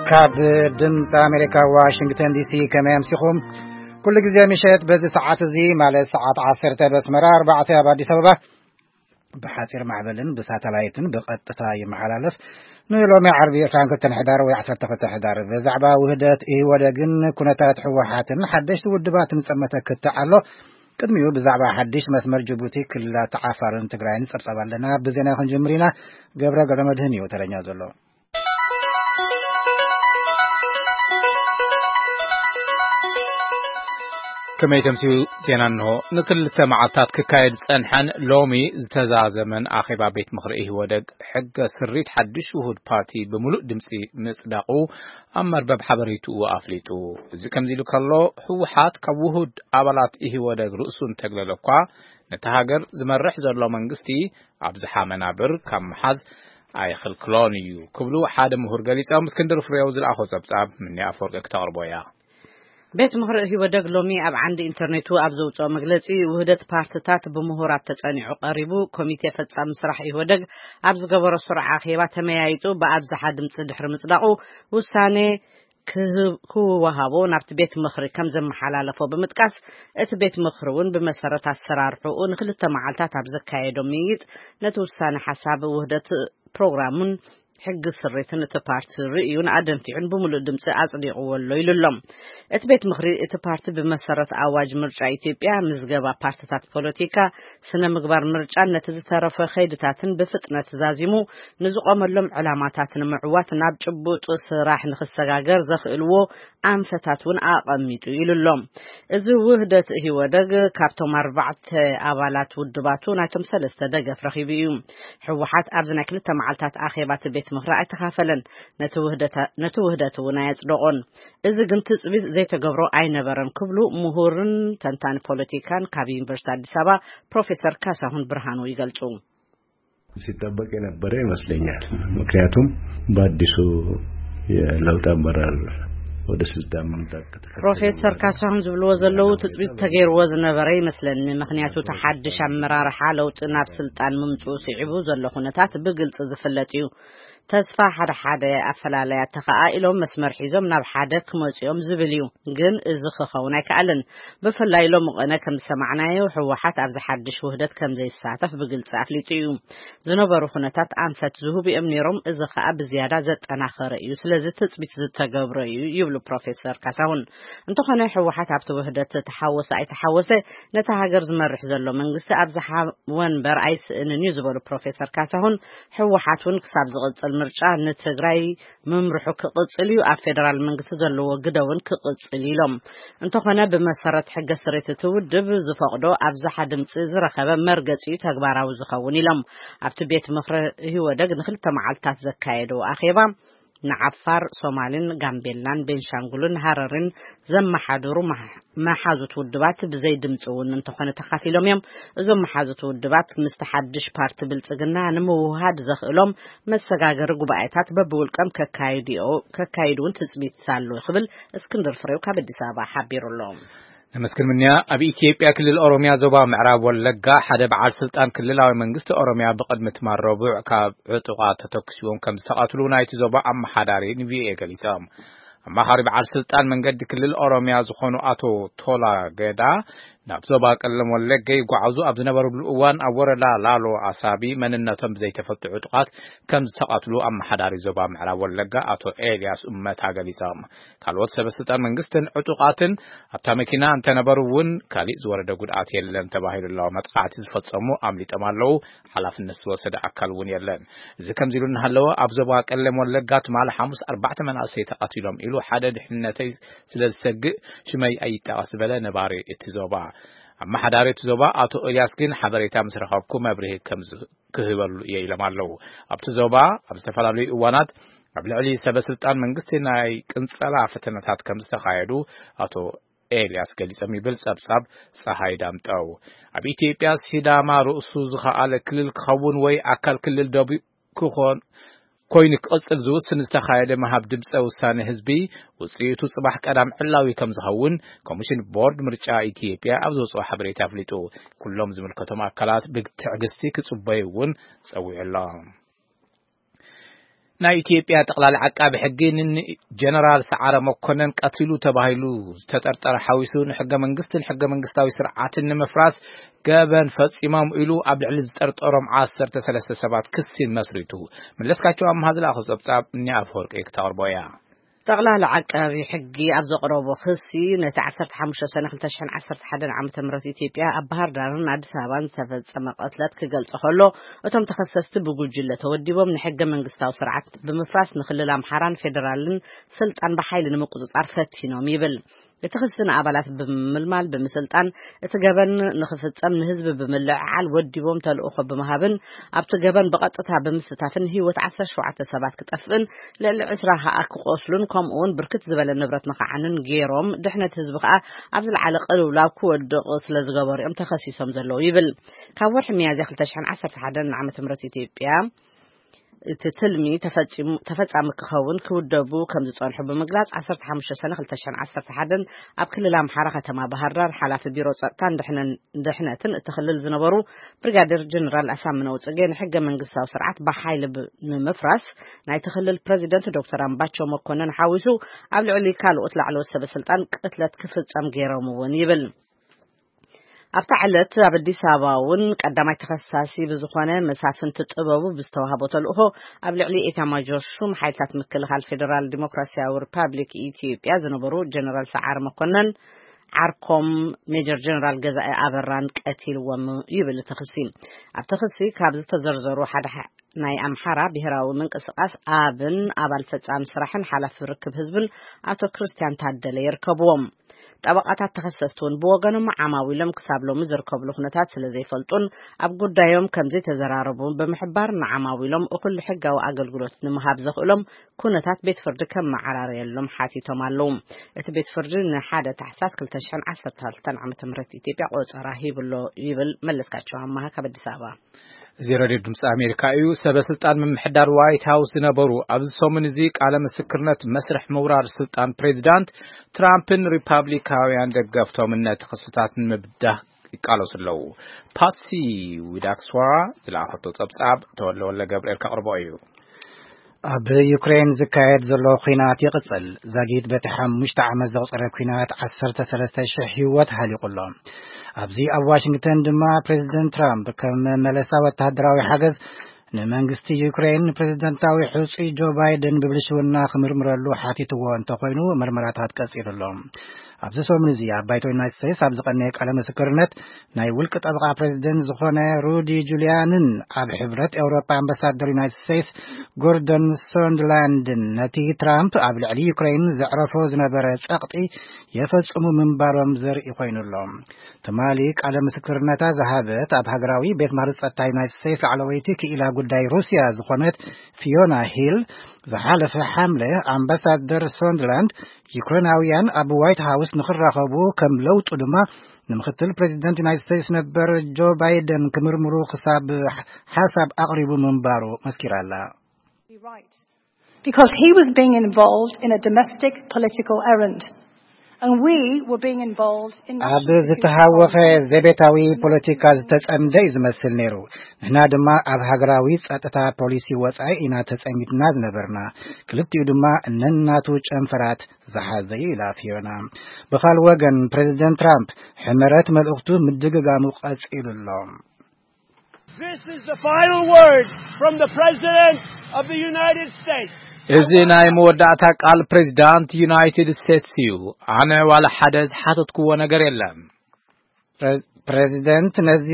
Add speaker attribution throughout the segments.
Speaker 1: كاب دمز أمريكا واشنطن دي سي كما يمسخهم كل جزء مشيت بذي ساعات زي مال ساعات 10 بس مرار 4 بادي سببه بحثير معبلن بساتلايتن بقطتا يمحلالف نيلو مع عربية كان كنت نحضر ويحصل تفتح حضار بزعبة وهدات إيه ودقن كنتات حوحاتن حدش ودبات نسمتك التعالو قدميو بزعبة حدش مسمر جبوتي كلا تعافرن تقرأين سبسبا لنا بزينا خنجمرينا قبرا قدم دهني وترنيا زلو
Speaker 2: كما يتمسيو زينانو نكل تمعاتات ككايد سنحن لومي زتزازمن آخبا بيت مخرئه ودق حق سريت حدش وهود بارتي بملوء دمسي مصداقو أمر باب حبريتو وآفليتو زي كمزيلو كاللو هو حات كوهود عبالات إيه ودق رؤسون تقللقوا نتهاجر زمرح زرلو منغستي عبزحا منابر كم حز أي خلقلونيو كبلو حاد مهور قليس أو مسكندر فريوز الأخو سبساب مني أفورق اكتار بويا
Speaker 3: بيت مهر هو دق لومي أب عند إنترنتو أب زوجو مجلسي وهدت بارتات بمهورات تتصنع قريبو كوميتي فتسا مسرح هو دق أب زقبر السرعة خيبات تميايتو بأب زحاد مصدحر مصدقو وساني كو وهابو نابت بيت مخري كم زم حلالفو بمتكاس ات بيت مخرون بمسارات السرار حقون خلطة معالتات أب زكاية دوميت نتوساني حساب وهدت بروغرامون حق سريتن تبارت رئيون عدم في عن بملو دمسة أصدق والليل اللهم اتبيت مخري تبارت بمسارة أواج مرجع إثيوبيا مزقبا بارتات بوليتيكا سنة مقبار مرجع نتزترف خيدتاتن بفتنة زازيمو نزق أمرلم علاماتاتن معوات ناب جبوت راح نخستقاقر زخلوو أنفتاتون أقميتو اللهم إذا وهدت هو دق كابتوم 4 أبالات ودباتون أيتم سلسة دق فرخي بيوم حوحات أبزنا كلتا معالتات آخيبات بيت مخرع تخافلن نتوهدت ونايت دقون إذا كنت زي تقبرو أي نبرن كبلو مهورن تنتان بوليتيكان كابي يونيفرسيتي أديس أبابا بروفيسور كاساهون برهانو يقلتو
Speaker 4: ሲጠበቅ የነበረ ይመስለኛል ምክንያቱም በአዲሱ የለውጥ አመራር ወደ ስልጣን መምጣት
Speaker 3: ፕሮፌሰር ካሳሁን ዝብልዎ ዘለው ትጽቢት ተገይርዎ ዝነበረ ይመስለኒ ምክንያቱ ተሐድሽ አመራርሓ ለውጥ ናብ ስልጣን ምምጽኡ ሲዕቡ ዘሎ ኩነታት ብግልጽ ዝፍለጥ እዩ ተስፋ ሓደ ኣፈላላያ ተኸኢሎም መስመር ሒዞም ናብ ሓደ ክመጽኦም ዝብል እዩ ግን እዚ ክኸውን ኣይከኣልን ብፍላይሎም መቐነ ከም ሰማዕናዮ ሕወሓት ኣብ ዝሓድሽ ውህደት ከም ዘይሳተፍ ብግልጽ ኣፍሊጡ እዩ ዝነበሩ ኩነታት ኣንፈት ዝሁብ እዮም ነይሮም እዚ ከዓ ብዝያዳ ዘጠናኸረ እዩ ስለዚ ትጽቢት ዝተገብረ እዩ ይብሉ ፕሮፌሰር ካሳሁን እንተኾነ ሕወሓት ኣብቲ ውህደት ተሓወሰ ኣይተሓወሰ ነታ ሃገር ዝመርሕ ዘሎ መንግስቲ ኣብ ወንበር ኣይስእንን እዩ ዝበሉ ፕሮፌሰር ካሳሁን ሕወሓት እውን ክሳብ ዝቕጽል ምርጫ ንትግራይ መምርሑ ክቕጽል እዩ ኣብ ፌደራል መንግስቲ ዘለዎ ግደውን ክቕጽል ኢሎም እንተኾነ ብመሰረት ሕገ ስሬት ትውድብ ዝፈቅዶ ኣብዛሓ ድምፂ ዝረኸበ መርገፂ ተግባራዊ ዝኸውን ኢሎም ኣብቲ ቤት ምኽሪ ህወደግ ንክልተ መዓልታት ዘካየዱ ኣኼባ نعفار صومالين غامبيلان بنشانغولن هاررين زمحادرو محازوت ودبات بزي دمصون انتخونه تخافيلوم يم زم محازوت ودبات مستحدش بارت بلصغنا نموهاد زخلوم مسغاغر غبايታት በብውልቀም ከካይዱን ትጽቢት ሳሉ ይخبل እስክንድር ፍሬው ከአዲስ አበባ ሐቢሩሎም
Speaker 2: نمسكن منيا أبي إثيوبيا كل الأوروميا زوبا معراب واللقاء حدا بعد سلطان كل لاوي منجست أوروميا بقدمة مع الربوع كعطقات تكسيون كم سقطلو نايت زوبا أما حدارين في إيجاليسام أما خارب على سلطان من قد كل الأوروميا زخونو أتو تولا قدا نبزوبا كلم واللقاء يقعزو أبزنا برو بالأوان أور لالو عصابي من النتم زي تفتح عطقات كم سقطلو أما حداري زوبا معراب واللقاء أتو إلياس أمت إيجاليسام كالوات سلطان منجستن عطقاتن أبتامكينا أنت نبرون كالي زور دقود آتي يلن تباهير الله متقاعد فتسمو أملي تمالو حلاف النسو سد أكلون يلن إذا كم زيلون هلو أبزوبا كلم واللقات مال حمس 4 من أسيت أتيلهم إلو حدد حنتي سلسج شمي أي تقصبلا نباري اتزوبا أما حداري اتزوبا أتو إلياسكين حضري تامس رخابكم أبره كم كهبل يلمالو أبتزوبا أبستفلالي وانات قبل علي سبسلطان منجستنا كنصلا فتنات كم استخايدو أتو إلياس قال سمي بالسبسب صحاي دامتاو أبي إثيوبيا سيداما رؤسو زخاء كل خون وي أكل كل الدبي كخون كوينك أصل زوج سنستخايد مهاب دمس أوسان حزبي وصيتو صباح قدام علاوي كم زخون كوميشن بورد مرجع إثيوبيا أبزو صباح حبري تافليتو كلهم زملكتهم أكلات بتعجستي كصبايون سوي الله ናይ ኢትዮጵያ ጠቅላላ ዓቃቢ ሕጊ ጀነራል ሰዓረ መኮነን ቀትሉ ተባሂሉ ተጠርጠረ ሓዊሱን ሕገ መንግስታዊ ስርዓትን ንምፍራስ ገበን ፈጺሞም ኢሉ ኣብ ልዕሊ ዝጠርጠሮም 13 ሰባት ክስ መስሪቱ መለስካቸው ኣማሃዝላ ኸጸብጻብ ንኣፍ ወርቂ ክታወርቦያ
Speaker 3: ጠቅላላ ዓቃቢ ሕጊ ኣብ ዘቕረቦ ክሲ ነቲ 15 ሰነ 2011 ዓመተ ምህረት ኢትዮጵያ ኣብ ባህር ዳርን አዲስ አበባን ተፈጸመ ቀትለት ክገልጽ ከሎ እቶም ተኸሰስቲ ብጉጅለ ተወዲቦም ንሕገ መንግስታዊ ስርዓት ብምፍራስ ንክልል አምሓራን ፌደራልን ስልጣን በኃይል ንምቁጽጻር ፈቲኖም ይብል የተከሰነ አባላት በመልማል በመሰልጣን እተገበን ንخفጸም ንህዝብ በመልዓል ወዲቦም ተልእኾ በመሃብን ኣብተ ገበን በቀጥታ በመስተታፍን ህይወት 17 ሰባት ክጠፍን ለ20 ክቆስሉን ከምኡን ብርክት ዝበለ ንብረት መኻዓንን ገይሮም ድሕነት ህዝብ ከዓ ኣብ ዝለዓለ ቅልውላው ክወድቕ ስለዝገበሩም ተኸሲሶም ዘለው ይብል ካብ ወርሒ ሚያዝያ 2011 ዓመተ ምህረት ኢትዮጵያ ትትልሚ ተፈጻሚ ክኸውን ክውደቡ ከም ዝጸንሑ በመግላጽ 15 ሰነ 2011 ኣብ ክልል አምሓራ ከተማ ባህር ዳር ሓላፊ ቢሮ ጸጥታን ድሕነትን እትኽልል ዝነበሩ ብሪጋዴር ጀነራል አሳምነው ጽጌ ንሕገ መንግስታዊ ስርዓት በኃይል ንምፍራስ ናይ ተኽልል ፕሬዝዳንት ዶክተር አምባቸው መኮነን ሓዊሱ ኣብ ልዕሊ ካልኦት ላዕለዎት ሰበስልጣን ቅትለት ክፍጸም ገይሮምውን ይብል ኣብ ታዕለት ኣብ አዲስ አበባውን ቀዳማይ ተኸሳሲ ብዝኾነ መሳፍንት ጥበቡ ብዝተዋሃቦ ተልእኾ ኣብ ልዕሊ ኤታማዦር ሹም ሓይልታት ምክልኻል ፌደራል ዲሞክራሲያዊ ሪፐብሊክ ኢትዮጵያ ዝነበሩ ጀነራል ሰዓረ መኮነን ዓርኮም ሜጀር ጀነራል ገዛኢ አበራን ቀቲልዎም ይብል ተኽሲ ኣብ ተኽሲ ካብ ዝተዘርዘሩ ሓደ ናይ አምሓራ ብሔራዊ ምንቅስቃስ አብን አባል ፈጻሚ ስራሕን ሓላፊ ርክብ ህዝብን አቶ ክርስቲያን ታደለ ይርከብዎም ጠበቃታት ተኸሰስቱን በወገኖም ዓማዊሎም ክሳብሎም ዝርከብሉ ሁነታት ስለዘይፈልጡን ኣብ ጉዳዮም ከምዚ ተዘራረቡን በመሕባር ዓማዊሎም እኩል ሕጋዊ አገልግሎት ንምሃብ ዘኽእሎም ኩነታት ቤት ፍርዲ ከም ማዕራርየሎም ሓቲቶም ኣለው እቲ ቤት ፍርዲ ንሓደ ታሕሳስ 2012 ዓመተ ምህረት ኢትዮጵያ ቆጸራ ሂብሎ ይብል መለስካቸው ኣማሃ ካብ አዲስ አበባ
Speaker 2: ዜሮ ድምጽ አሜሪካ እዩ ሰበስልጣን ምምሕዳር ዋይት ሃውስ ዝነበሩ ኣብዚ ሰሙን እዚ ቃለ ምስክርነት መስርሕ ምውራር ስልጣን ፕሬዝዳንት ትራምፕን ሪፐብሊካውያን ደገፍቶም ነቲ ክስታትን ምብዳህ ይቃለሱ ኣለው ፓትሲ ዊዳክስዋራ ዝለኣኸቶ ጸብጻብ ተወልደ ገብርኤል ከቕርቦ እዩ
Speaker 1: ኣብ ዩክሬን ዝካየድ ዘሎ ኩናት ይቕጽል ዘጊድ በቲ 5 ዓመት ዘቕጸረ ኩናት 13,000 ህይወት ሃሊቁሎም ኣብዚ ኣብ ዋሽንግተን ድማ ፕሬዝዳንት ትራምፕ ከም መለሳ ወታደራዊ ሓገዝ ንመንግስቲ ዩክሬን ፕሬዝዳንታዊ ሕጹ ጆ ባይደን ብብልሽውና ክምርምረሉ ሓቲትዎ እንተኮይኑ ምርመራታት ቀጺሉሎም ኣብዚ ሰሙን እዚ ኣብ ባይቶ ዩናይትድ ስቴትስ ኣብ ዝቐነየ ቃለ ምስክርነት ናይ ውልቂ ጠበቃ ፕሬዝዳንት ዝኾነ ሩዲ ጁሊያንን ኣብ ሕብረት ኤውሮጳ ኣምባሳደር ዩናይትድ ስቴትስ ጎርደን ሶንድላንድን ነቲ ትራምፕ ኣብ ልዕሊ ዩክሬን ዘዕረፎ ዝነበረ ጸቕጢ የፈጽሙ ምንባሮም ዘርኢ ኮይኑሎም ተማሊ ቃለ ምስክርነታ ዝሃበት ኣብ ሃገራዊ ቤት ማሕበረ ጸጥታ ዩናይትድ ስቴትስ ላዕለወይቲ ክኢላ ጉዳይ ሩስያ ዝኾነት ፊዮና ሂል ዝሓለፈ ሐምለ ኣምባሳደር ሶንድላንድ ዩክሬናውያን ኣብ ዋይት ሃውስ ንኽራኸቡ ከም ለውጡ ድማ ንምክትል ፕሬዝዳንት ዩናይትድ ስቴትስ ነበር ጆ ባይደን ክምርምሩ ክሳብ ሓሳብ ኣቕሪቡ ምንባሩ መስኪራላ
Speaker 5: Because he was being involved in a domestic political errand. And we were being involved in
Speaker 1: ኣብ ዝተሃወኸ ዘቤታዊ ፖለቲካ ዝተጸምደ ዝመስል ነይሩ ንሕና ድማ ኣብ ሃገራዊ ጸጥታ ፖሊሲ ወጻኢ ኢና ተጸሚድና ዝነበርና ክልቲኡ ድማ እነናቱ ጨንፈራት ዝሓዘዩ ኢላ ፊዮና ብኻል ወገን ፕሬዝዳንት ትራምፕ ሕመረት መልእኽቱ ምድግጋሙ ቀጺሉሎም
Speaker 6: This is the final word from the President of the United States.
Speaker 2: እዚ ናይ መወዳእታ ቃል ፕሬዝዳንት ዩናይትድ ስቴትስ እዩ ኣነ ዋላ ሓደ ሓተትኩዎ ነገር የለን
Speaker 1: ፕሬዝዳንት ነዚ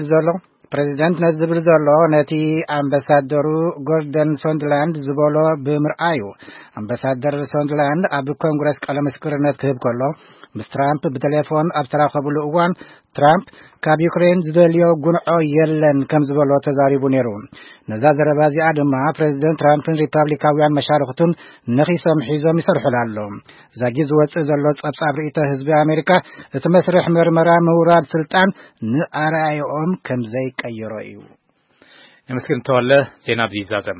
Speaker 1: ዝብል ዘሎ ነቲ ኣምባሳደሩ ጎርደን ሶንድላንድ ዝበሎ ብምርኣዩ ኣምባሳደር ሶንድላንድ ኣብ ኮንግረስ ቃለ ምስክርነት ክህብ ከሎ ምስ ትራምፕ ብቴሌፎን ኣብ ተራኸብሉ እዋን ትራምፕ ካብ ዩክሬን ዝደልዮ ጉንዖ የለን ከም ዝበሎ ተዛሪቡ ነይሩ ነዛ ዘረባ እዚኣ ድማ ፕሬዝዳንት ትራምፕን ሪፐብሊካውያን መሻርክቱን ነኺሶም ሒዞም ይሰርሑላሎ ዛጊ ዝወፅእ ዘሎ ጸብጻብ ርእይተ ህዝቢ ኣሜሪካ እቲ መስርሕ ምርመራ ምውራድ ስልጣን ንኣርኣዮኦም ከም ዘይቀይሮ እዩ
Speaker 2: የመስክን ተወለ ዜና ብይዛዘም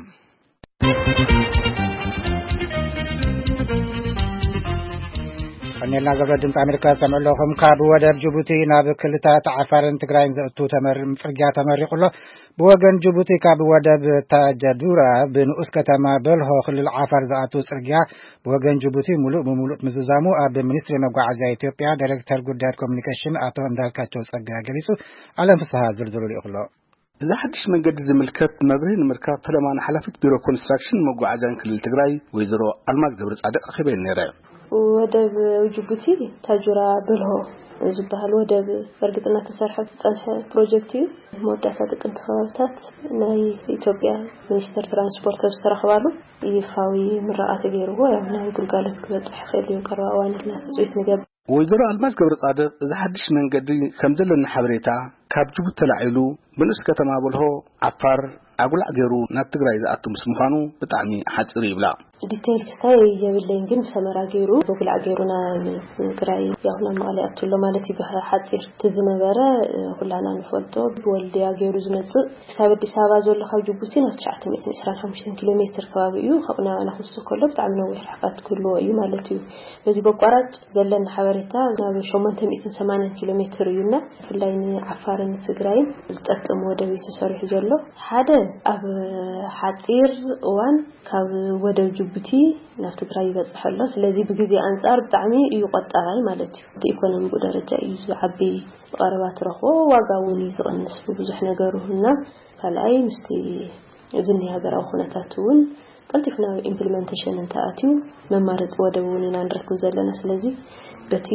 Speaker 1: كنيلنا زبر دمص أمريكا سمع لهم كاب ودب جيبوتي ناب كلتا عفارن تግራይን ዘእቱ ጽርግያ ተመሪቁሎ بوغن جيبوتي كاب ودب تاجدورا بنؤس كتما بلهو خلال عفار زأتو ጽርግያ بوغن جيبوتي ملوء مزوزامو أب منستري مقاعزة إثيوبيا دايركتور قدات كوميونيكيشن أتو اندالكاتشو صقا قليسو علم فسها زلزلو لإخلو
Speaker 7: إذا حدش من قد زملكات مبرين مركات فلمان حلفت بيرو كونستراكشن مقاعزة كل تقراي ويزرو الماك دورس عدق أخبين نيرايو
Speaker 8: ودب جيبوتي تاجورا بلهو زبال ودب برقتنا تسرحت تصالح بروجكتي موداسات انتخابات ناي إثيوبيا منستر ترانسبورت استرخبالو يفاوي مرآت غيرو يعني قلقالس كبصح خيلي وقروا اوان الناس تسويس نجاب
Speaker 7: ويزرو الماس قبر صادق إذا حدش من قد كمزلنا حبريتا كاب جيبوت تلعيلو بنس كتما بلهو عفار أقول أجرو نتقرأ إذا أتم اسمهانو بتعني حجري بلا
Speaker 8: ديتيل كستاي يبلين جن بسمرا جيرو بقول أجرونا تقرأ يهونا مالي أتولو مالتي بها حجر تزنبرة كلنا نفولتو بولدي أجرو زمت حساب الدسابة زول خا جيبوتي نفتح تميتين 25 كيلومتر كوابيو خبنا أنا خصو كله بتعملوا وحقات كله أي مالتي بس بقرات زلنا حواريتا نبي شومان تميتين 8 كيلومتر يونا في اللين عفارن تقرأ زتقم ودوي تسرح زلو حدا أب حطير وان كاب ودو جيبوتي نفط تقرأي بصح الله ስለዚህ بجزء أنصار بتعمي يقطعي مالتي ኢኮኖሚ ደረጃ ይዓቢ ቀረባት ረኾ ዋጋውን ይዝቀንስ ብዙሕ ነገሩና ካልኣይ ምስቲ እዝኒ ሀገራዊ ሁነታቱን ቀልጥፍና ኢምፕሊሜንቴሽን እንታአቲው መማረጽ ወደውን እናንረኩ ዘለና ስለዚህ በቲ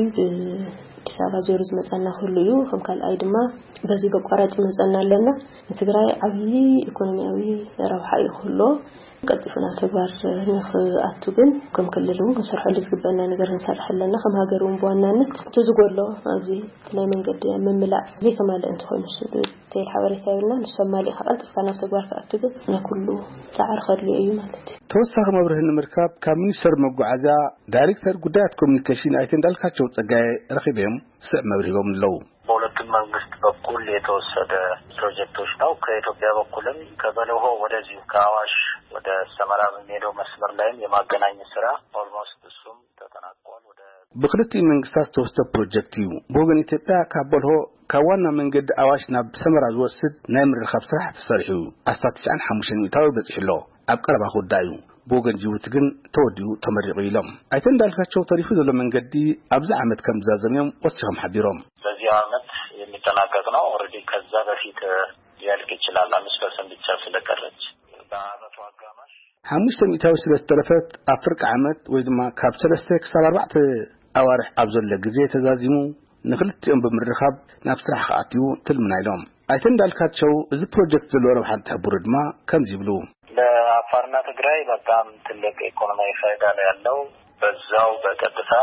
Speaker 8: ዲሳባ ዜሮዝ መጻና ሁሉዩ ከም ካልኣይ ድማ በዚ በቋራጭ መጻና ኣለና ትግራይ ዓብይ ኢኮኖሚያዊ ረብሓ ይሁሎ ቀጥፍና ተግባር ንኽአቱ ግን ከም ክልሉን ክንሰርሐሉ ዝግበና ነገር እንሰርሐለና ከም ሃገሩን በዋናነት ተዝጎሎ ኣብዚ ናይ መንገዲ መምላእ ዘይተማለ እንትኾን ተይል ሓበሬታና ንሰማሊ ቀልጥፍና ናብ ተግባር ከኣቱ ግን ንኩሉ ጻዕር ኸድሉ እዩ ማለት እዩ
Speaker 7: ተወሳኺ መብርህን ምርካብ ካብ ሚኒስተር መጓዓዝያ ዳይሬክተር ጉዳያት ኮሚኒኬሽን አይተ እንዳልካቸው ጸጋይ ረኺበም ስዕ መብርሂቦም ለው
Speaker 9: በሁለቱም መንግስት በኩል የተወሰደ ፕሮጀክቶች ነው ከኢትዮጵያ በኩልም ከበለሆ ወደዚህ ከአዋሽ ወደ ሰመራ የሚሄደው መስመር ላይም የማገናኘት ስራ ኦልሞስት እሱም ተጠናቋል ወደ
Speaker 7: በክልቲ መንግስታት ተወሰደ ፕሮጀክት እዩ በወገን ኢትዮጵያ ከበለሆ ከዋና መንገድ አዋሽ ናብ ሰመራ ዝወስድ ናይ ምርኻብ ስራሕ ተሰሪሑ ኣስታት 95 ሚታዊ በጽሕሎ ኣብ ቀረባ ጉዳዩ በወገን ጅቡቲ ግን ተወዲኡ ተመሪቑ ኢሎም አይተ እንዳልካቸው ተሪፉ ዘሎ መንገዲ ኣብዚ ዓመት ከም ዝዛዘምዮም ወስኸም ሓቢሮም
Speaker 9: በዚህ ዓመት የሚጠናቀቅ ነው ኦሬዲ ከዛ በፊት ያልቅ ይችላል 5% ብቻ ስለቀረች በአመቱ አጋማሽ
Speaker 7: 5 ሚታዊ ስለተረፈት አፍሪካ ዓመት ወይ ድማ ካብ 3 ክሳብ 4 ኣዋርሕ ኣብ ዘሎ ግዜ ተዛዚሙ ንክልቲኦም ብምርኻብ ናብ ስራሕ ከኣትዩ ትልምና ኢሎም አይተ እንዳልካቸው እዚ ፕሮጀክት ዘሎ ረብሓ ተሕብሩ ድማ ከም ዝብሉ
Speaker 9: ለአፋርና ትግራይ በጣም ትልቅ ኢኮኖሚያዊ ፋይዳ ነው ያለው በዛው በቀጥታ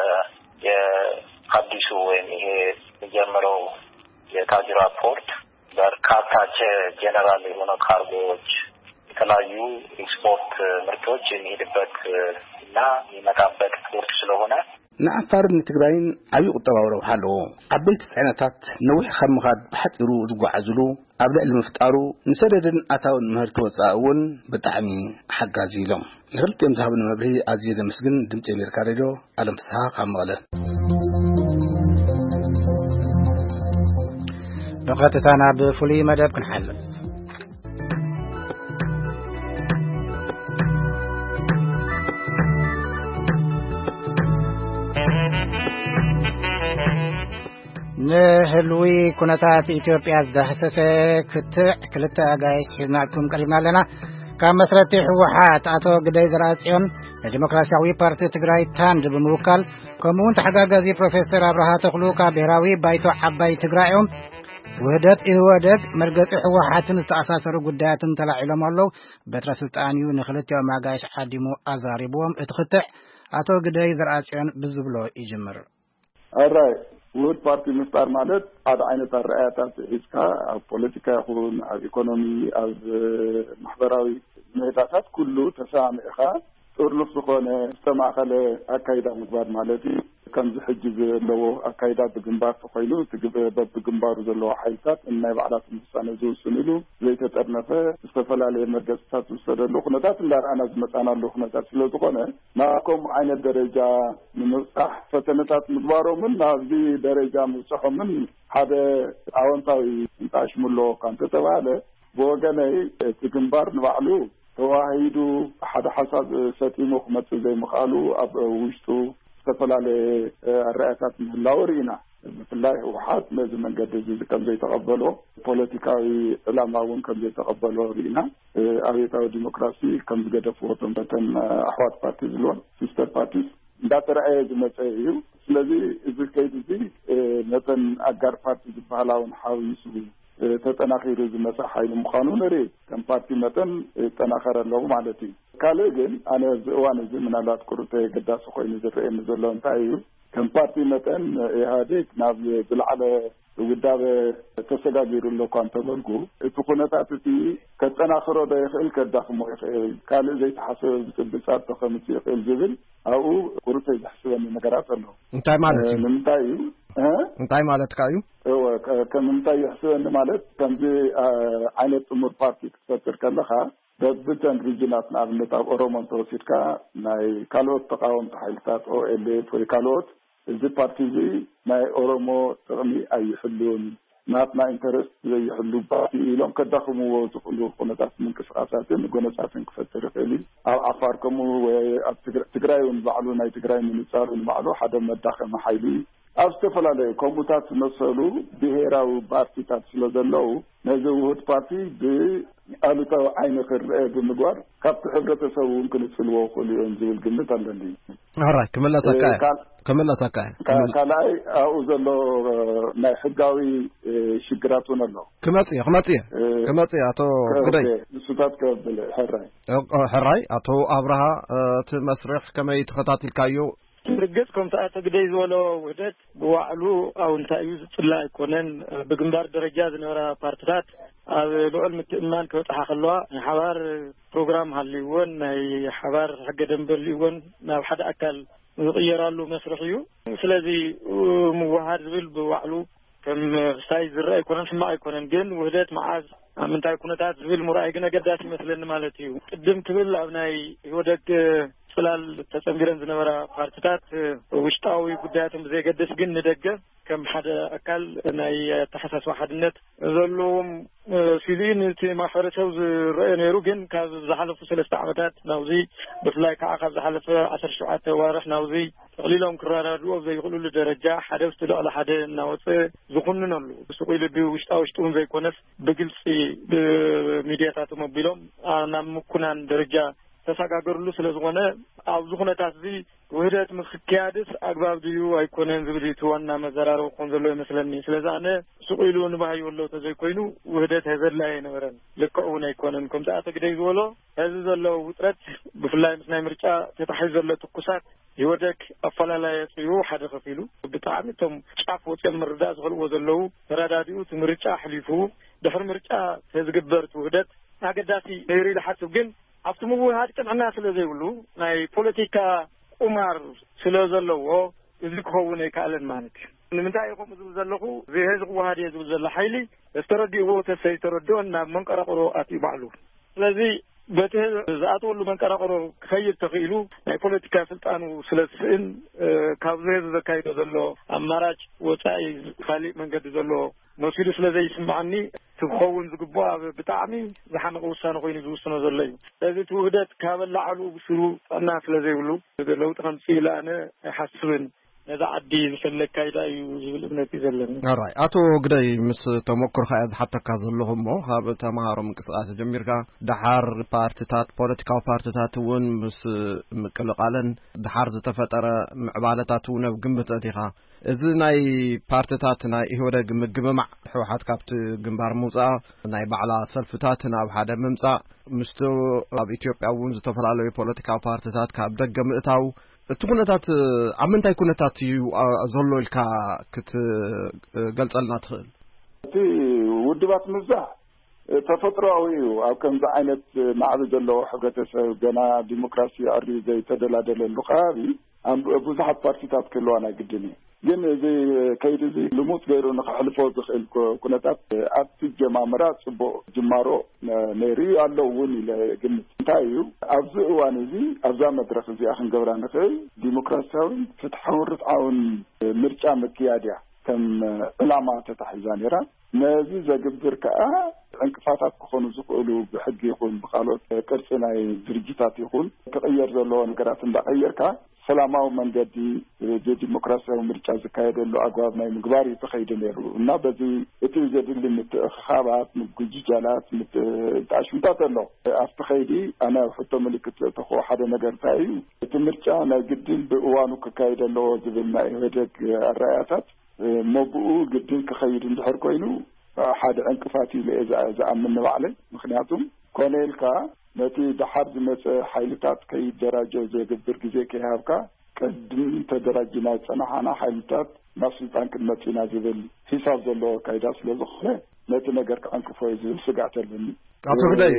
Speaker 9: የአዲሱ ወይም ይሄ የጀመረው የታጅራ ፖርት በርካታ ጀነራል የሆኑ ካርጎዎች የተለያዩ ኤክስፖርት ምርቶች የሚሄድበት እና የሚመጣበት ፖርት ስለሆነ
Speaker 7: ንዓፋርን ትግራይን ዓብይ ቁጠባዊ ረብሓ ኣለዎ ዓበይቲ ጽዕነታት ነዊሕ ካብ ምኻድ ብሓፂሩ ዝጓዓዝሉ ኣብ ልዕሊ ምፍጣሩ ንሰደድን ኣታውን ምህርቲ ወፃኢ እውን ብጣዕሚ ሓጋዚ ኢሎም ንክልቲኦም ዝሃብን መብርሂ ኣዝየ ዘመስግን ድምፂ ኣሜሪካ ሬድዮ ኣለም ፍስሓ ካብ መቐለ
Speaker 1: በቀጥታ ናብ ፍሉይ መደብ ክንሓልፍ نهلوي كنتات إثيوبيا زدهسس كلتا أجايش حزناكم قريبنا لنا كمسرتي حوحات أتو قدي زراسيون الديمقراطية بارتي تግራይ ታንድ بموكال كمون تحقاقزي بروفيسور أبرها تخلوكا بهراوي بايتو حباي تግራይهم وهدت إلوادك مرقت حوحاتن استعفاسر قداتن تلعلم الله بتر سلطانيو نخلت يوم أجايش حديمو أزاريبوهم اتختح أتو قدي زراسيون بزبلو يجمر
Speaker 10: alright ውህድ ፓርቲ ምፍጣር ማለት ሓደ ዓይነት ኣረኣያታት ሒዝካ ኣብ ፖለቲካ ይኹን ኣብ ኢኮኖሚ ኣብ ማሕበራዊ ምህዳታት ኩሉ ተሰማሚዕኻ ጥርሉፍ ዝኾነ ዝተማእኸለ ኣካይዳ ምግባር ማለት እዩ كم زحجز لو أكيدات بجنبار تخيلو بجنبار زلوا حيثات إن بعضات المستانة زو سنلو زي تترنفة استفلا عليه مرجسات وسدلو خناتات اللي أنا زمت أنا لو خناتات سلو تقولنا معكم عين الدرجة من صح فتنتات مدبارو من هذه درجة مصح من هذا عوانطاوي انتاش ملو كان تتوالى بوجناي تجنبار نبعلو ተዋሂዱ ሓደ ሓሳብ ሰቲሙ ክመጽ ዘይምኻሉ ኣብ ውሽጡ ዝተፈላለዩ ኣረኣታት ምህላውሪና ብፍላይ ህወሓት ነዚ መንገዲ እዚ ከም ዘይተቐበሎ ፖለቲካዊ ዕላማ እውን ከም ዘይተቐበሎ ሪኢና ኣብየታዊ ዲሞክራሲ ከም ዝገደፍዎ ተንበተን ኣሕዋት ፓርቲ ዝለውን ሲስተር ፓርቲስ እንዳተረኣየ ዝመፀ እዩ ስለዚ እዚ ከይዲ እዚ ነተን ኣጋር ፓርቲ ዝበሃላውን ሓዊሱ ተጠናኺሩ ዝመጽ ሓይል ምዃኑ ነሪ ከም ፓርቲ መጠን ተጠናኸረለው ማለት እዩ ካልእ ግን ኣነ ዝእዋን እዚ ምናልባት ቁርተ ገዳሲ ኮይኑ ዝረአየኒ ዘሎ እንታይ እዩ ከም ፓርቲ መጠን ኢህአዴግ ናብ ዝለዓለ ውዳበ ተሰጋጊሩሎ እኳ እንተበልኩ እቲ ኩነታት እቲ ከጠናኽሮ ዶ ይኽእል ከዳኽሞ ይኽእል ካልእ ዘይተሓሰበ ብፅብፃት ተኸምፅ ይኽእል ዝብል ኣብኡ ቁርተ ዝሕስበኒ ነገራት ኣሎ
Speaker 11: እንታይ ማለት እዩ
Speaker 10: ንምንታይ እዩ
Speaker 11: እንታይ ማለት ካዩ
Speaker 10: ከምንታይ ይሕስበኒ ማለት ከምዚ ዓይነት ጥሙር ፓርቲ ክትፈጥር ከለኻ በብተን ሪጅናት ንኣብነት ኣብ ኦሮሞ ተወሲድካ ናይ ካልኦት ተቃወምቲ ሓይልታት ኦኤልኤፍ ወይ ካልኦት እዚ ፓርቲ እዚ ናይ ኦሮሞ ጥቕሚ ኣይሕሉን ናትና ኢንተረስት ዘይሕሉ ፓርቲ ኢሎም ከዳኽምዎ ዝኽእሉ ኩነታት ምንቅስቃሳትን ጎነፃትን ክፈጥር ይኽእል ኣብ ዓፋር ከምኡ ወይ ኣብ ትግራይ እውን ባዕሉ ናይ ትግራይ ምንፃሩ ንባዕሉ ሓደ መዳኸሚ ሓይሊ ኣብ ዝተፈላለዩ ከምኡታት መሰሉ ብሄራዊ ፓርቲታት ስለ ዘለው ነዚ ውህድ ፓርቲ ብኣሉታዊ ዓይኒ ክርአ ብምግባር ካብቲ ሕብረተሰብ እውን ክንፅልዎ ክእሉ እዮም ዝብል ግምት ኣለኒ
Speaker 11: ኣራይ ክመለሰካ
Speaker 10: ካልኣይ ኣብኡ ዘሎ ናይ ሕጋዊ ሽግራት እውን ኣሎ ክመፅእ ኣቶ ግደይ ንሱታት ከብል ሕራይ
Speaker 11: ኣቶ ኣብርሃ እቲ መስርሕ ከመይ ተኸታቲልካዮ
Speaker 12: رجس كم تأتقدي ولا وحدت بوعلو أو نتأيوز طلع يكونن بجنبار درجات نورا بارتات بعلم التأمين كوت حخلوا حوار برنامج هالليون حوار حق دمبر ليون ناو حدا أكل يغيرالو مسرحيو سلذي موهاد زبل بوعلو كم سايز الرأي يكونن ما يكونن جن وحدت معاز من تايكونتات زبل مرايقنا قداش مثلنا مالتيو قدم كبل أبناي يودك فلال تسميرن زنورا بارتات وشتاوي قداتهم زي قدس جن ندقة كم حدا أكل ناي تحسس واحدنت ظلوا سيلين ما حرسوا رأي نيروجن كذا زحلف ثلاث عمدات ناوزي بفلاي كعقب زحلف 10 شعات وارح ناوزي قليلهم كرارا رو زي يقولوا لدرجة حدا وستلو على حدا ناوز زخوننا له بسوي لبي وشتاوشتون زي كونس بجلس بميدياتات موبيلهم أنا ممكن عن درجة ተሳጋገሩሉ ስለዝሆነ ኣብ ዝኹነታት እዚ ውህደት ምክክያድስ ኣግባብ ድዩ ኣይኮነን ዝብሊቱ ዋና መዘራረብ ኮን ዘሎ ይመስለኒ ስለዚ ኣነ ሱቂሉ ንባህይ ወሎ ተዘይ ኮይኑ ውህደት ህዘላይ ነበረን ልክዑን ኣይኮነን ከምዛ ተግደይ ዝበሎ እዚ ዘሎ ውጥረት ብፍላይ ምስ ናይ ምርጫ ተታሒዝ ዘሎ ትኩሳት ይወደክ ኣፈላላይ ጽዩ ሓደ ከፊሉ ብጣዕሚ ቶም ጫፍ ወጥም ምርዳእ ዝኽልዎ ዘለው ተራዳዲኡ ምርጫ ሕሊፉ ድሕሪ ምርጫ ተዝግበርት ውህደት ኣገዳሲ ነይሪ ለሓስብ ግን أفتمو هاد كنا سلزيولو ناي بوليتيكا عمر سلزلوا يذكرونه كالن مانك من تاعيكم زلزلوا زي هذا واحد يزلزل حيلي استرديو تسيتردون من قرقرو أتي بعلو الذي بته زاتو من قرقرو خير تخيلو ناي بوليتيكا سلطان وسلسين كابزه زكاي زلو أمراج وتاي خالي من قد زلو مسؤول سلزي يسمعني تخون زقبوا بتعمي زحمة وسان خوين زوسنا زلي هذا توهدت كابل لعلو بسرو الناس لذي ولو لو تخمسي لأنا حسبن هذا عدي مثل كايدا يوزل ابنتي زلني.
Speaker 11: alright أتو قدي مس تمكر خايز حتى كازلهم مو هذا تمارم قصة جميركا دحار بارتات political بارتات ون مس مكلق علن دحار زتفترة معبالتات ون بجنبت أديها إذا ناي بارتات ناي هو ده مع حوحات كابت جنبار موزع ناي بعلا سلفتاتنا بحدا ممزع مستو أب إثيوبيا ون زتفرالو political بارتات كابد جمعتاو تكونتات عمنتاي كونتات زولو الكا كت قلصلنا تخيل
Speaker 10: تي ودبات مزح تفطراوي او كم عينت معرض له حقته جنا ديمقراطيا اري زي تدلادل اللقابي ብዙሓት ፓርቲታት ክህልዋና ግድን እዩ ግን እዚ ከይዲ እዚ ልሙት ገይሩ ንኽሕልፎ ዝኽእል ኩነታት ኣብቲ ጀማምራ ፅቡቅ ጅማሮ ነይሩ ኣለዎ እውን ኢለ ግምት እንታይ እዩ ኣብዚ እዋን እዚ ኣብዛ መድረክ እዚኣ ክንገብራ ንኽእል ዲሞክራሲያውን ፍትሓውን ርትዓውን ምርጫ ምክያድያ ከም ዕላማ ተታሒዛ ነይራ ነዚ ዘግብር ከዓ እንቅፋታት ክኾኑ ዝኽእሉ ብሕጊ ይኹን ብካልኦት ቅርፂ ናይ ድርጅታት ይኹን ክቕየር ዘለዎ ነገራት እንዳቐየርካ ሰላማዊ መንገዲ ዲሞክራሲያዊ ምርጫ ዝካየደሉ ኣግባብ ናይ ምግባር ይተኸይድ ነይሩ እና በዚ እቲ ዘድሊ ምትእኽኻባት ምጉጅጃላት ምትኣሽምታት ኣሎ ኣብቲ ኸይዲ ኣነ ሕቶ ምልክት ተኾ ሓደ ነገር እንታይ እዩ እቲ ምርጫ ናይ ግድን ብእዋኑ ክካየድ ኣለዎ ዝብል ናይ ኢህወዴግ ኣረኣያታት መብኡ ግድን ክኸይድ እንድሕር ኮይኑ ሓደ ዕንቅፋት እዩ ዝኣምን ንባዕለይ ምክንያቱም ኮነልካ ነቲ ድሓር ዝመፀ ሓይልታት ከይደራጀ ዘግብር ግዜ ከይሃብካ ቅድም ተደራጅና ፀናሓና ሓይልታት ናብ ስልጣን ክንመፂና ዝብል ሒሳብ ዘለዎ ካይዳ ስለ ዝኾነ ነቲ ነገር ከዕንቅፎ ዝብል ስጋት ኣለኒ
Speaker 11: አቶ ግደይ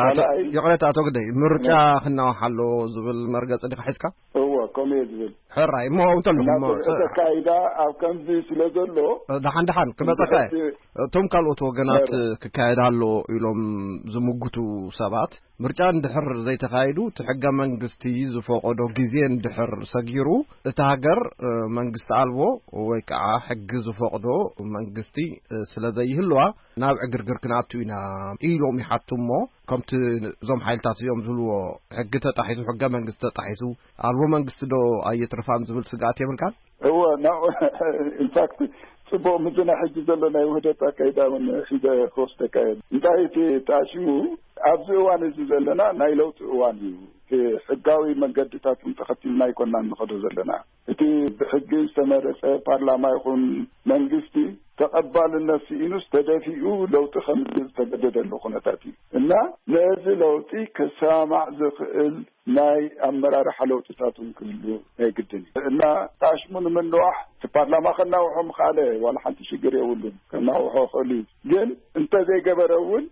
Speaker 11: የቀረታ አቶ ግደይ ምርጫ ክናወሓሎ ዝብል መርገጽ ዲኻ ሒዝካ
Speaker 10: እወ ከመይ ዝብል
Speaker 11: ሕራይ ሞ እንተልኩም
Speaker 10: ካይዳ ኣብ ከምዚ ስለ ዘሎ
Speaker 11: ደሓን ክበፀካ እቶም ካልኦት ወገናት ክካየዳሎ ኢሎም ዝምጉቱ ሰባት ምርጫ እንድሕር ዘይተካይዱ ትሕገ መንግስቲ ዝፈቀዶ ግዜ እንድሕር ሰጊሩ እቲ ሃገር መንግስቲ አልቦ ወይ ከዓ ሕጊ ዝፈቅዶ መንግስቲ ስለዘይህልዋ ናብ ዕግርግር ክንኣቱ ኢና ኢሎም ይሓቱሞ ከምቲ ዞም ሓይልታት እዚኦም ዝብልዎ ሕጊ ተጣሒሱ ሕገ መንግስቲ ተጣሒሱ አልቦ መንግስቲ ዶ ኣይትርፋን ዝብል ስጋት የብልካ
Speaker 10: እወ ናው ኢንፋክት ጽቡቅ ምዝና ሕጂ ዘለና ውህደት ኣካይዳ ምን ሒዘ ክወስደካ እንታይ እቲ ተኣሽሙ ኣብዚ እዋን እዚ ዘለና ናይ ለውጢ እዋን እዩ ሕጋዊ መንገድታት ተኸቲልና ይኮና ንኸዶ ዘለና እቲ ብሕጊ ዝተመረፀ ፓርላማ ይኹን መንግስቲ ተቐባልነት ሲኢኑስ ተደፊኡ ለውጢ ከምዚ ዝተገደደሉ ኩነታት እዩ እና ነዚ ለውጢ ከሰማዕ ዝኽእል ናይ ኣመራርሓ ለውጥታት ክህሉ ግድን እና ታሽሙ ንምንዋሕ ፓርላማ ከናውሖ ምኻለ ዋላ ሓንቲ ሽግር የብሉን ከናውሖ ክእሉ ግን እንተዘይገበረ እውን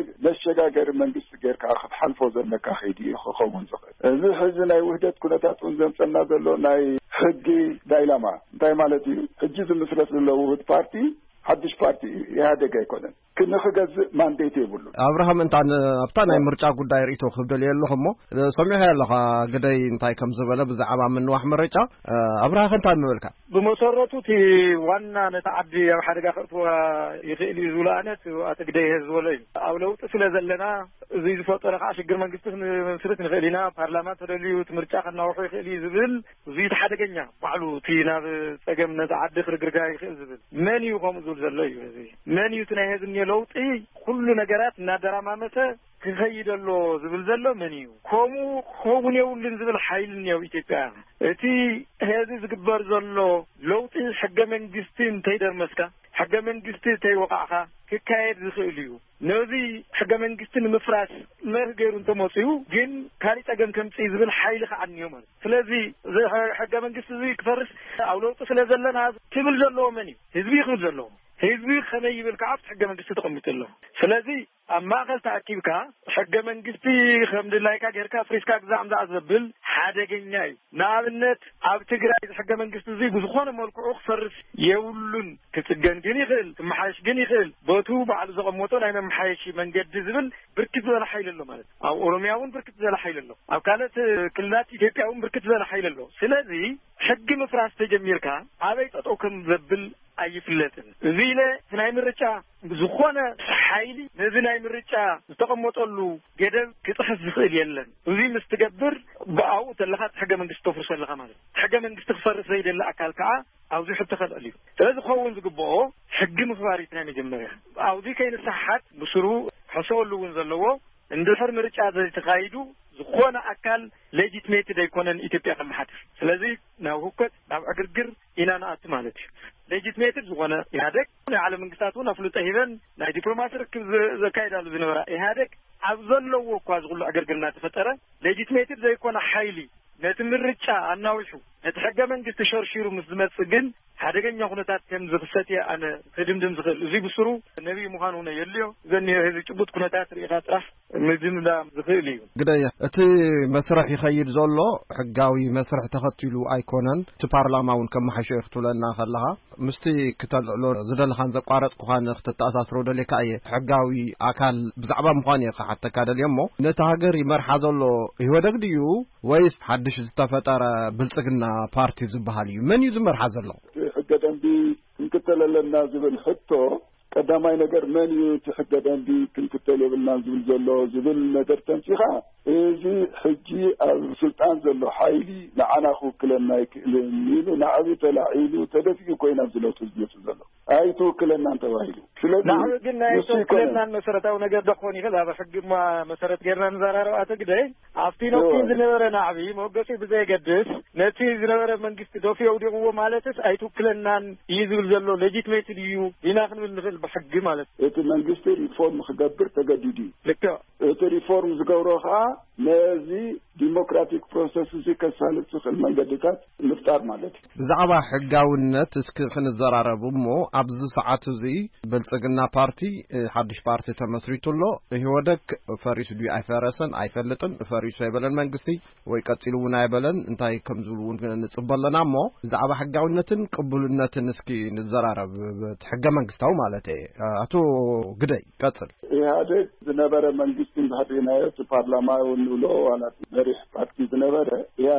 Speaker 10: ብመሸጋገሪ መንግስቲ ጌርካ ክትሓልፎ ዘለካ ኸይዲ ክኸውን ዝኽእል እዚ ሕዚ ናይ ውህደት ኩነታት እውን ዘምፀና ዘሎ ናይ ሕጊ ዳይላማ እንታይ ማለት እዩ ሕጂ ዝምስረት ዘሎ ውህድ ፓርቲ ሓድሽ ፓርቲ ኢህአዴግ ኣይኮነን ክንኽገዝእ ማንዴት የብሉ
Speaker 11: አብርሃም እንታን ኣብታ ናይ ምርጫ ጉዳይ ርእቶ ክብደል የለኹም ሞ ሰሚዑ ያለኻ ግደይ እንታይ ከም ዝበለ ብዛዕባ ምንዋሕ ምርጫ አብርሃም እንታይ ንብልካ
Speaker 12: ብመሰረቱ እቲ ዋና ነተዓዲ ኣብ ሓደጋ ከእትዋ ይኽእል እዩ ዝብሎ ኣነት ኣቶ ግደይ ዝበሎ እዩ ኣብ ለውጢ ስለ ዘለና እዚ ዝፈጠረ ከዓ ሽግር መንግስቲ ክንምስርት ንኽእል ኢና ፓርላማ ተደልዩ እቲ ምርጫ ከናውሑ ይኽእል እዩ ዝብል እዚ ሓደገኛ ባዕሉ እቲ ናብ ፀገም ነተዓዲ ክርግርጋ ይኽእል ዝብል መን እዩ ከምኡ ዝብል ዘሎ እዩ እዚ መን እዩ እቲ ናይ ህዝቢ ለውጢ ኩሉ ነገራት እናደራማመተ ክኸይደሎ ዝብል ዘሎ መን እዩ ከምኡ ክኸውን የብሉን ዝብል ሓይል እኒአው ኢትዮጵያ እቲ ህዚ ዝግበር ዘሎ ለውጢ ሕገ መንግስቲ እንተይደርመስካ ሕገ መንግስቲ እንተይወቃዕካ ክካየድ ዝኽእል እዩ ነዚ ሕገ መንግስቲ ንምፍራስ መርህ ገይሩ እንተመፅኡ ግን ካሊእ ፀገም ከምፅእ ዝብል ሓይሊ ከዓ እኒኦ ማለት ስለዚ ሕገ መንግስቲ እዚ ክፈርስ ኣብ ለውጢ ስለ ዘለና ትብል ዘለዎ መን እዩ ህዝቢ ክብል ዘለዎ ህዝቢ ከመይ ይብል ከዓ ሕገ መንግስቲ ተቐሚጡ ኣሎ ስለዚ ኣብ ማእኸል ተኣኪብካ ሕገ መንግስቲ ከም ድላይካ ጌርካ ፍሪስካ ግዛዕምዛ ዝብል ሓደገኛ እዩ ንኣብነት ኣብ ትግራይ ሕገ መንግስቲ እዚ ብዝኾነ መልክዑ ክፈርስ የብሉን ክፅገን ግን ይኽእል ክመሓየሽ ግን ይኽእል በቱ በዓሉ ዘቐመጦ ናይ መመሓየሺ መንገዲ ዝብል ብርክት ዝበለ ሓይል ኣሎ ማለት ኣብ ኦሮሚያ እውን ብርክት ዝበለ ሓይል ኣሎ ኣብ ካልኦት ክልላት ኢትዮጵያ እውን ብርክት ዝበለ ሓይል ኣሎ ስለዚ ሕጊ ምፍራስ ተጀሚርካ ኣበይ ጠጠው ከም ዘብል ኣይፍለጥን እዚ ኢለ ናይ ምርጫ ዝኾነ ሓይሊ ነዚ ናይ ምርጫ ዝተቐመጠሉ ገደብ ክጥሕስ ዝኽእል የለን እዚ ምስ ትገብር ብኣው ተለኻ ሕገ መንግስቲ ተፍርሶ ኣለኻ ማለት ሕገ መንግስቲ ክፈርስ ዘይደለ ኣካል ከዓ ኣብዚ ሕቶ ኸልእል እዩ ስለዚ ክኸውን ዝግብኦ ሕጊ ምኽባሪት ናይ መጀመርያ ኣብዚ ከይንስሓት ብስሩ ሕሰበሉ እውን ዘለዎ እንድሕር ምርጫ ዘይተኻይዱ ዝኾነ ኣካል ሌጂትሜትድ ኣይኮነን ኢትዮጵያ ከመሓድር ስለዚ ናብ ሁከት ናብ ዕግርግር ኢና ንኣቱ ማለት እዩ ሌጂትሜትድ ዝኾነ ኢህአዴግ ናይ ዓለም መንግስታት እውን ኣፍልጦ ሂበን ናይ ዲፕሎማሲ ርክብ ዘካይዳሉ ዝነበራ ኢህአዴግ ኣብ ዘለዎ እኳ ዝኩሉ ዕግርግር እናተፈጠረ ሌጂትሜትድ ዘይኮነ ሓይሊ ነቲ ምርጫ ኣናዊሑ نتحقق من قلت شرشيرو مزمت سجن حدقني أخناتات كم زغستي أنا خدم زغل زي بسرو النبي مخانونا يليو زني هذي تبوت كناتات ريحات راح مزين لا زغليو
Speaker 11: قدايا أتي مسرح يخير زولو حقاوي مسرح تختلو أيقونن تبارلماون كم حشيخ تولنا خلها مستي كتل لو زدل خان زقارت قخان اختتاساسرو دلك أي حقاوي أكل بزعبة مخانية حتى كذا اليوم نتهاجر مرحا زولو هو دقديو ويس حدش استفتر بلصقنا بارتي زبهاليو من يزمر حزلو
Speaker 10: حقدن بي كنكتل لنا زبل حتو قدامي نجر من يتحقدن بي كنكتل لنا زبل زلو زبل نجر تنسيخا إيجي حجي السلطان زلو حايلي لعنا أخو كلنا يكلمينو نعبي تلاعيلو تدفي كوينا زلو تزبيت زلو أيتو كلنا أنت وايلو
Speaker 12: نعم قلنا أيتو كلنا مسارة ونجر دخوني كذا بحق ما مسارة غيرنا نزارة أعتقد عفتينو كين زنورة نعبي موقفي بزي قدس نتي زنورة من قست دوفي أودي قوة مالتس أيتو كلنا يزول زلو لجيتميت ليو يناخن بالنفل بحق مالت
Speaker 10: إيتو من قست ريفورم خقبر تقديدي
Speaker 12: لكتا
Speaker 10: إيتو ريفورم زقوروها نازي ديمقراطيك بروسيس زي كسالت سخ المنجدات نفتار مالتي
Speaker 11: زعبا حقاونت اسك خنزراربو مو ابز ساعات زي بلصقنا بارتي حدش بارتي تمسريتولو هيودك فريس دي ايفرسن ايفلطن فريس يبلن منغستي ወይ ቀጽሉና ይበለን እንታይ ከምዝሉን ንጽበለና ሞ زعبا حقاونتن ቅቡልነትን እስኪ ንዘራረብ ተሐገ መንግስታው ማለት አቶ ግደይ ቀጽል
Speaker 10: ያደ ዝነበረ መንግስትን ባህሪናዮ ፓርላማው ንሎ አላት መሪህ ፓርቲ ዝነበረ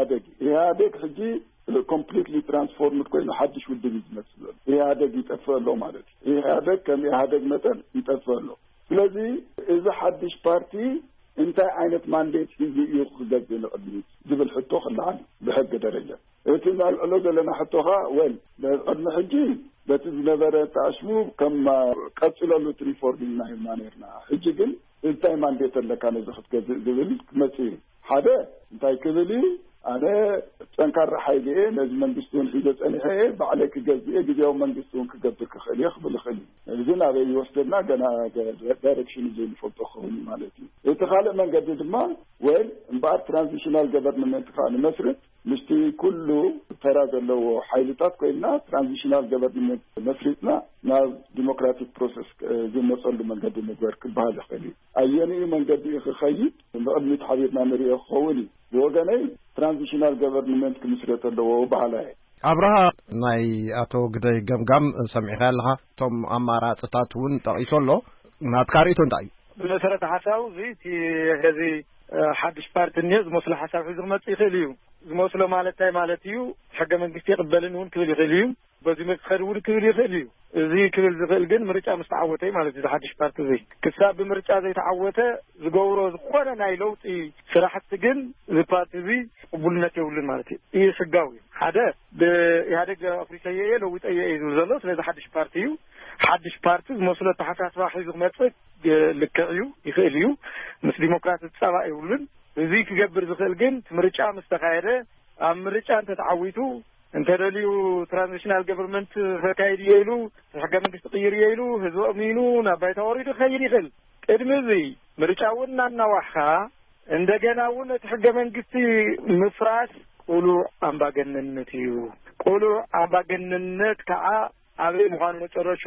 Speaker 10: ያደግ ሕጂ completely transformed ኮይኑ ሓድሽ ውድብ ይመስል ያደግ ይጠፈሎ ማለት ያደግ ከም ያደግ መጠን ይጠፈሎ ስለዚህ እዚ ሓድሽ ፓርቲ እንታይ ዓይነት ማንዴት ይخدግ ንቅድሚ ዝብል ሕቶ خلعን بحق ደረጃ እቲ ማልዕሎ ዘለና ሕቶኻ ወይ ቅድሚ ሕጂ በቲ ዝነበረ ታሽሙ ከም ቀጽለሉ ሪፎርም ናይ ማነርና ሕጂ ግን እንታይ ማንዴት ለካ ነዝኽት ዝብል ክመጽ ሓደ እንታይ ክብል ኣነ ጠንካራ ሓይሊ ነዚ መንግስቱን ሒዘ ጸኒሐ ባዕለይ ክገዝእ ጊዜያዊ መንግስቱን ክገብር ክኽእል ይኽብል ይኽእል እዚ ናበይ ይወስደና ገና ዳይሬክሽን ዘይፈልጦ ኸውን ማለት እዩ እቲ ካልእ መንገዲ ድማ ወይ እምበኣር ትራንዚሽናል ገቨርንመንት ከዓ ንመስርት ምስቲ ኩሉ ተራ ዘለዎ ሓይልታት ኮይና ትራንዚሽናል ገቨርንመንት መስሪትና ናብ ዲሞክራቲክ ፕሮሰስ ዝመፀሉ መንገዲ ንግበር ክበሃል ይኽእል እዩ ኣየንኡ መንገዲ ክኸይድ ብቅድሚት ሓቢርና ንሪኦ ክኸውን እዩ ብወገነይ ትራንዚሽናል ገቨርንመንት ክምስረት ኣለዎ ባህላዊ
Speaker 11: አብርሃ ናይ አቶ ግደይ ገምጋም ሰምዒኻ ኣለኻ ቶም ኣማራፅታት እውን ጠቒሶሎ ናትካሪቶ እንታይ
Speaker 12: ብመሰረት ሓሳቡ እቲ ሕዚ ሓድሽ ፓርቲ ንየ ዝመስሎ ሓሳብ ሒዙ ክመፅእ ይኽእል እዩ ዝመስሎ ማለት እዩ ሕገ መንግስቲ ይቕበልን እውን ክብል ይኽእል እዩ በዚ መክኸድ እውን ክብል ይኽእል እዩ እዚ ክብል ዝኽእል ግን ምርጫ ምስ ተዓወተ ማለት እዩ ሓድሽ ፓርቲ እዚ ክሳብ ብምርጫ ዘይተዓወተ ዝገብሮ ዝኾነ ናይ ለውጢ ስራሕቲ ግን እዚ ፓርቲ እዚ ቅቡልነት የብሉን ማለት እዩ እዩ ሕጋዊ ሓደ ብኢህአዴግ ኣፍሪሰየ ለውጠየ እዩ ዝብል ዘሎ ስለዚ ሓድሽ ፓርቲ እዩ ሓድሽ ፓርቲ ዝመስሎ ተሓሳስባ ሒዙ ክመፅእ ልክዕ እዩ ይኽእል እዩ ምስ ዲሞክራሲ ፀባእ የብሉን እዚ ክገብር ዝኽእል ግን ምርጫ ምስ ተኻየደ ኣብ ምርጫ እንተተዓዊቱ እንተደልዩ ትራንዚሽናል ገቨርንመንት ፈካይድ ይሉ ሕገ መንግስቲ ቅይር ይሉ ህዝብ ኣሚኑ ናብ ባይታ ወሪዱ ኸይድ ይኽእል ቅድሚ እዚ ምርጫውን እናናዋሕኻ እንደገና እውን እቲ ሕገ መንግስቲ ምፍራስ ቁሉዕ ኣምባገነንነት እዩ ቁሉዕ ኣምባገነንነት ከዓ ኣበይ ምዃኑ መጨረሹ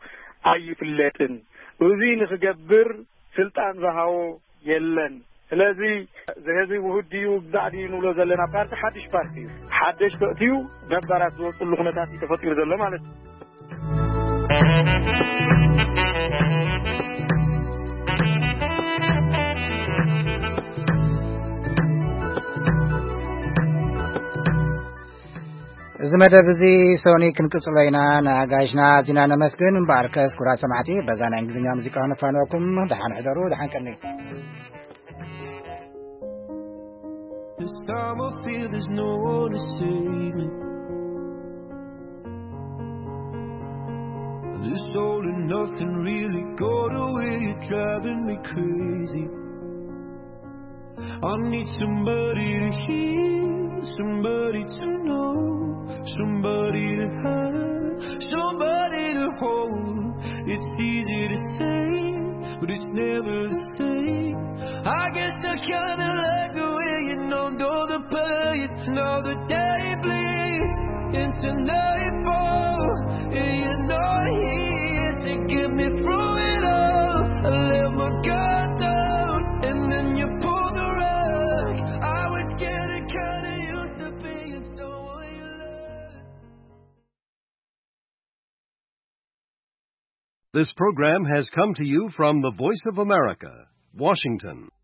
Speaker 12: ኣይፍለጥን እዚ ንኽገብር ስልጣን ዝሃቦ የለን ስለዚ ዘህዚ ውህድዩ ብዛዕዲ ንብሎ ዘለና ፓርቲ ሓድሽ ፓርቲ እዩ ሓድሽ ተእትዩ ነባራት ዝወፅሉ ኩነታት ተፈጢሩ ዘሎ ማለት
Speaker 1: እዚ መደብ እዚ ሶኒ ክንቅጽሎ ኢና ናጋሽና ዚና ነመስግን እምበኣርከስ ኩራ ሰማዕቲ በዛ ናይ እንግሊዝኛ ሙዚቃ ነፋንወኩም ደሓን ሕደሩ ደሓን ቀኒ
Speaker 13: This time I feel there's no one to save me. This all and nothing really got away, you're driving me crazy. I need somebody to hear, somebody to know, somebody to have, somebody to hold. It's easy to say, but it's never the same. I guess I kinda like the way you know all the pain, now the day bleeds. into nightfall, and you're not here to get me through it all. I let my guard down, and then you pulled the rug. I was getting kinda used to being someone you loved.
Speaker 14: This program has come to you from the Voice of America, Washington.